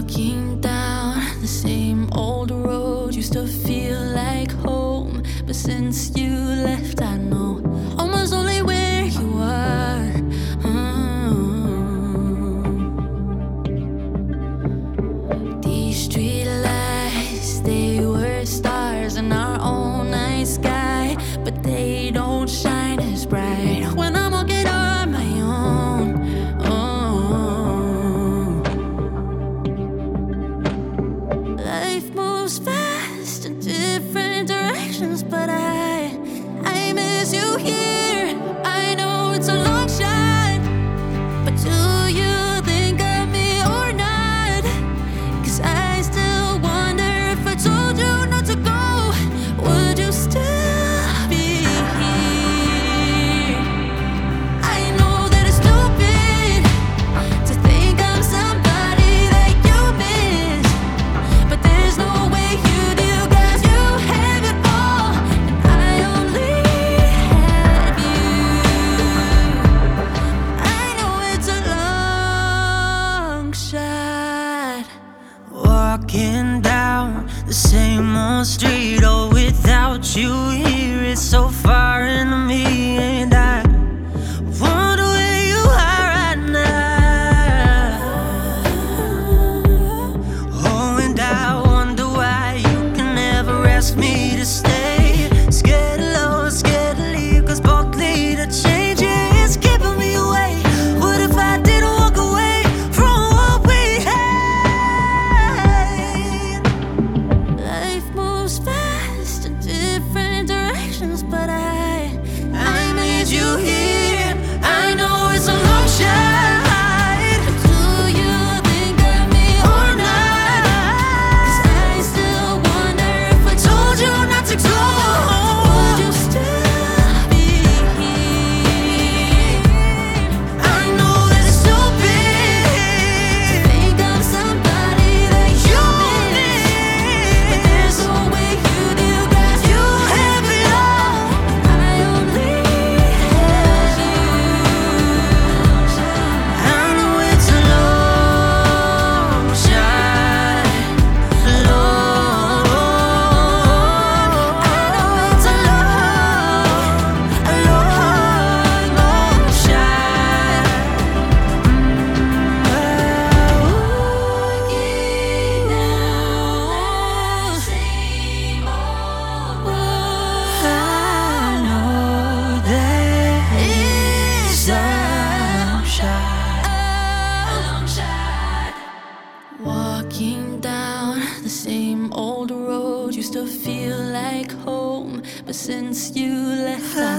Walking down the same old road used to feel like home, but since you left, I know almost only where you are. These street lights, they were stars in our own night sky, but they don't shine as bright when I'm walking on my own. Life moves fast in different directions, but I miss you here. I know it's a long shot, but do you think of me or not? 'Cause I still wonder if I told you not to go, would you still be here? I know that it's stupid to think I'm somebody that you miss, but there's no way you do, 'cause you have it all and I only have you. I know it's a long shot. Walking down the same old street, oh, without you here, it's so foreign to me. And I wonder where you are right now. Oh, and I wonder why you can never ask me to stay. Scared of love, scared to leave, 'cause both need a change. Yeah, it's keeping me away. What if I didn't walk away from what we had? Life moves fast in different directions, but I need you here. I know it's a long shot, but do you think of me or not? 'Cause I still wonder if I told you not to go, would you still be here? I know that it's stupid To think I'm somebody that you miss, but there's no way you do, 'cause you have it all and I only have you. I know it's a long shot, long. I know it's a long shot. Walking down the same old road. I know that it's a long shot. A long shot. Walking down the same old road used to feel like home, but since you left, I